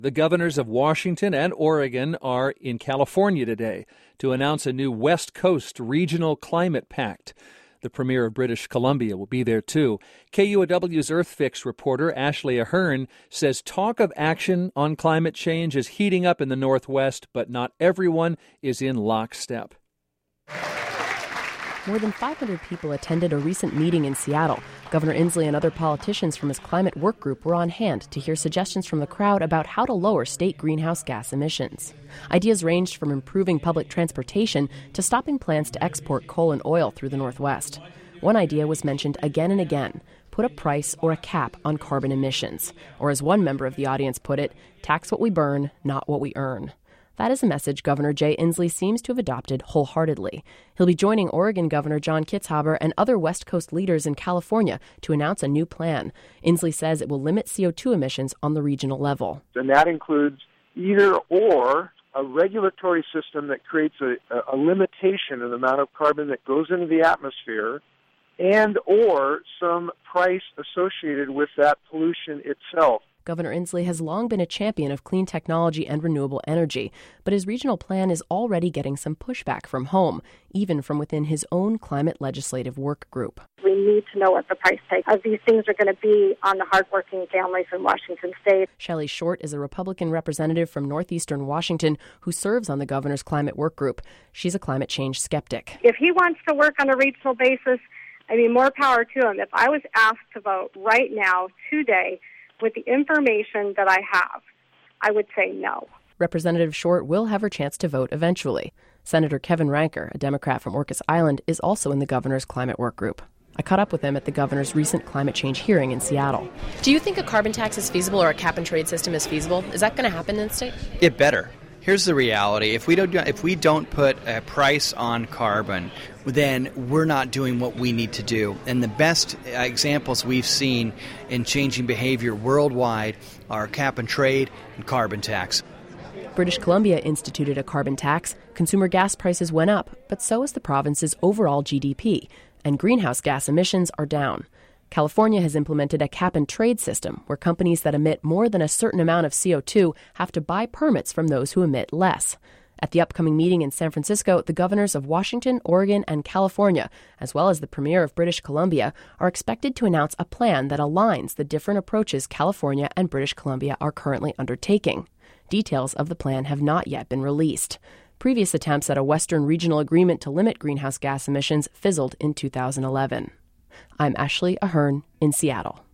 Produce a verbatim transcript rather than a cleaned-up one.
The governors of Washington and Oregon are in California today to announce a new West Coast Regional Climate Pact. The Premier of British Columbia will be there, too. K U O W's EarthFix reporter Ashley Ahern says talk of action on climate change is heating up in the Northwest, but not everyone is in lockstep. More than five hundred people attended a recent meeting in Seattle. Governor Inslee and other politicians from his climate work group were on hand to hear suggestions from the crowd about how to lower state greenhouse gas emissions. Ideas ranged from improving public transportation to stopping plans to export coal and oil through the Northwest. One idea was mentioned again and again: put a price or a cap on carbon emissions. Or as one member of the audience put it, tax what we burn, not what we earn. That is a message Governor Jay Inslee seems to have adopted wholeheartedly. He'll be joining Oregon Governor John Kitzhaber and other West Coast leaders in California to announce a new plan. Inslee says it will limit C O two emissions on the regional level. And that includes either or a regulatory system that creates a, a limitation of the amount of carbon that goes into the atmosphere, and or some price associated with that pollution itself. Governor Inslee has long been a champion of clean technology and renewable energy, but his regional plan is already getting some pushback from home, even from within his own climate legislative work group. We need to know what the price tag of these things are going to be on the hardworking families in Washington state. Shelley Short is a Republican representative from northeastern Washington who serves on the governor's climate work group. She's a climate change skeptic. If he wants to work on a regional basis, I mean, more power to him. If I was asked to vote right now, today, with the information that I have, I would say no. Representative Short will have her chance to vote eventually. Senator Kevin Ranker, a Democrat from Orcas Island, is also in the governor's climate work group. I caught up with him at the governor's recent climate change hearing in Seattle. Do you think a carbon tax is feasible or a cap-and-trade system is feasible? Is that going to happen in the state? It better. Here's the reality. If we don't if we don't put a price on carbon, then we're not doing what we need to do. And the best examples we've seen in changing behavior worldwide are cap and trade and carbon tax. British Columbia instituted a carbon tax. Consumer gas prices went up, but so is the province's overall G D P, and greenhouse gas emissions are down. California has implemented a cap-and-trade system where companies that emit more than a certain amount of C O two have to buy permits from those who emit less. At the upcoming meeting in San Francisco, the governors of Washington, Oregon, and California, as well as the Premier of British Columbia, are expected to announce a plan that aligns the different approaches California and British Columbia are currently undertaking. Details of the plan have not yet been released. Previous attempts at a Western regional agreement to limit greenhouse gas emissions fizzled in two thousand eleven. I'm Ashley Ahern in Seattle.